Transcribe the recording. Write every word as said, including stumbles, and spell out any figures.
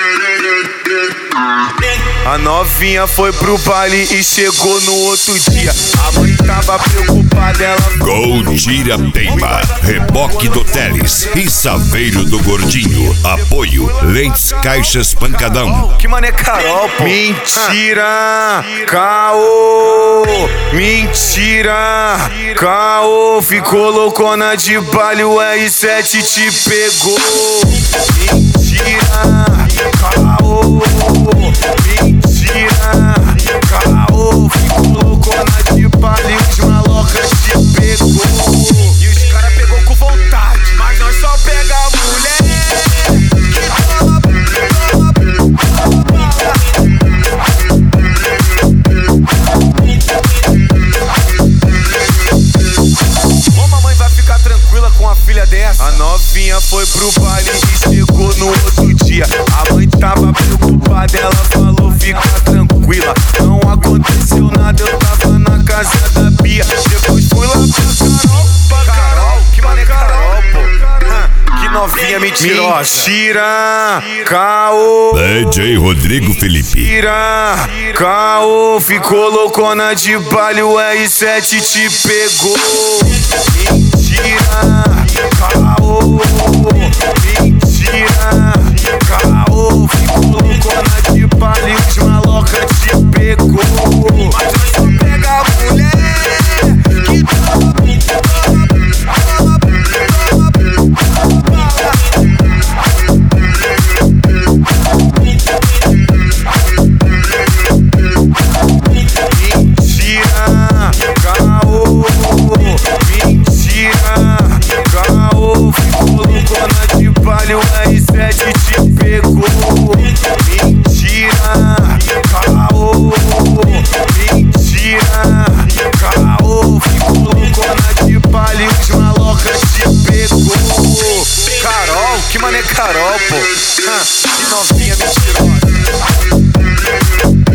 A novinha foi pro baile e chegou no outro dia. A mãe tava preocupada, ela... Gol Tira Teima, Reboque do Teles e Saveiro do Gordinho. Apoio Lentes Caixas Pancadão. Que mané Carol, pô. Mentira, caô. Mentira, caô. Ficou loucona de baile, o R sete te pegou. Mentira, caô. Mentira, caô. Ficou loucona de baile, os malocas te pegou. E os cara pegou com vontade, mas nós só pega a mulher. Ô mamãe vai ficar tranquila com a filha dessa. A novinha foi pro baile e chegou no outro dia. A mãe tava preocupada, ela falou fica tranquila. Não aconteceu nada, eu tava na casa da Bia. Depois fui lá pra Carol, pra Carol. Que mané Carol, pô. Que novinha mentirosa. Mentira, caô. D J Rodrigo Felipe. Mentira, caô. Ficou loucona de baile, o R sete te pegou. Mentira, caô. Mentira, caô. Ficou loucona de baile, os malocas te pegou. Mas nós só pega a mulher que tava... O R sete te pegou. Mentira, caô. Mentira, caô. Ficou loucona de baile, os malocas te pegou. Carol, que mané Carol, pô. Que novinha mentirosa.